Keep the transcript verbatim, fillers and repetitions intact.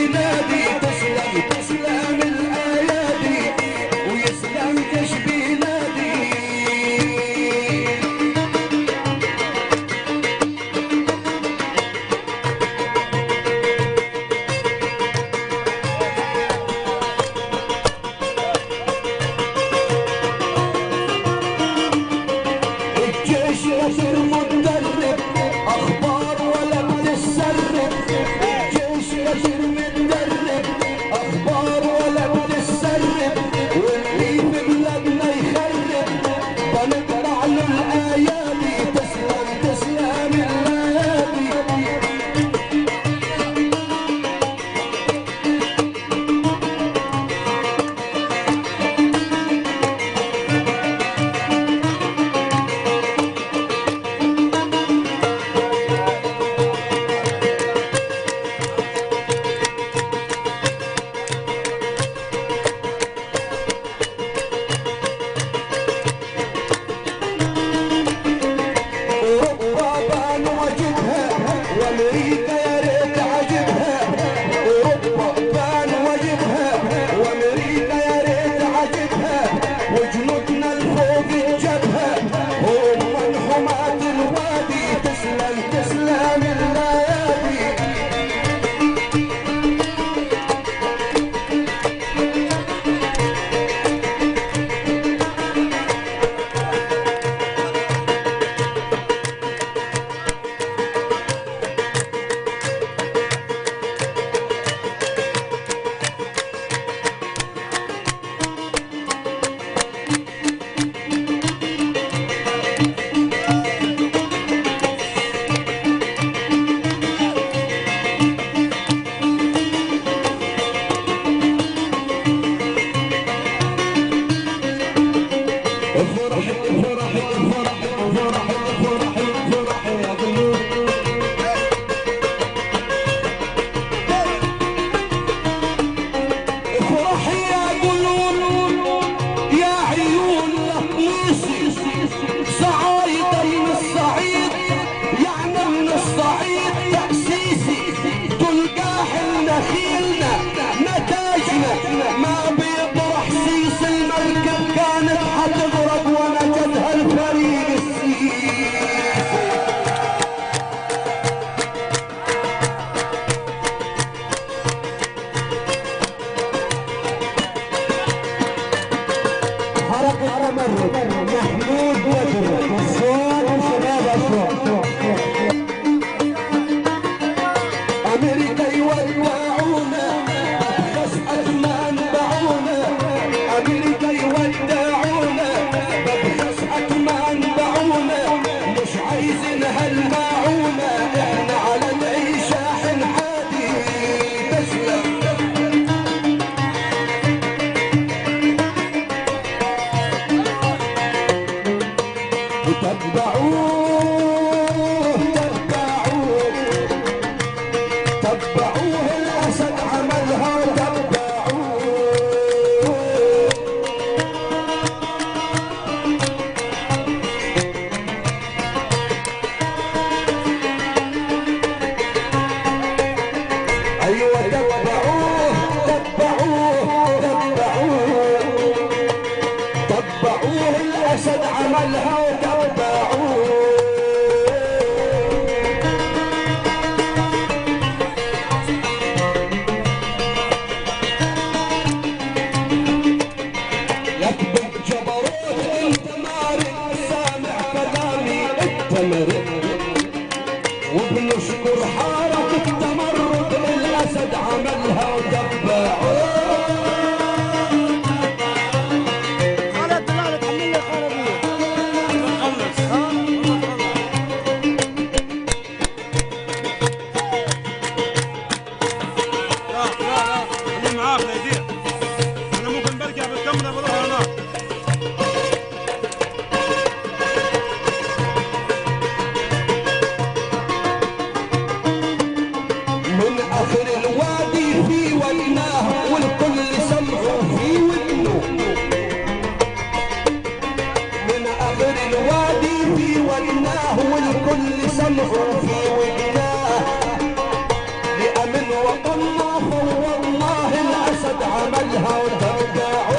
بلادي، تسلم تسلم الايادي ويسلم جيش بلادي. الجيش يصير مدرب اخبار ولا بتسرب، الجيش يصير مدرب اخبار ولا بتسرب، واللي في بلادنا يخرب بنقطع له الايادي، تسلم تسلم الايادي. اوروبا بان وجدها وامريكا يا ريت عجبها، اوروبا بان وجدها وامريكا يا ريت عجبها، وجنودنا الفوق الجبهه هم من حماة الوادي، تسلم تسلم الايادي. افرح افرح افرح افرح افرح افرح يا قلوب، افرح يا قلوب يا عيون القميصي، صعايدة من الصعيد يعني من الصعيد تأسيسي، تلقاح نخيلنا نتاجنا ما بيطرح سيس، المركب كانت حتغرق ونجدها الفريق السيسي. حرق القمر محمود بدر والصوت وشباب أسوان، أمريكا يودعونا بخسعة ما انبعونا، أمريكا يودعونا بخسعة ما انبعونا، مش عايزين هالماعونة احنا على العيشة حنحادي، تسلم وتتبعوه تتبعوه تتبعوه الاسد عملها وتتبعوه. ايوه تتبعوه تتبعوه تتبعوه تتبعوه الاسد عملها وتتبعوه. يكبر جبروت انت مارد سامع كلامي التمرد، وبنشكر حارة التمرد الاسد عملها وتتبعوه. خالد طلع لك حمل لي خرابيط نخلص ها لا لا لا خليه معاك لا يضيع، انا ممكن برجع بالكاميرا بروح هناك. من اخر الوادي في ودناه والكل سمعوا في ودنه، من اخر الوادي في ودناه والكل سمعوا في ودناه، لأمن والله والله الاسد عملها وترجع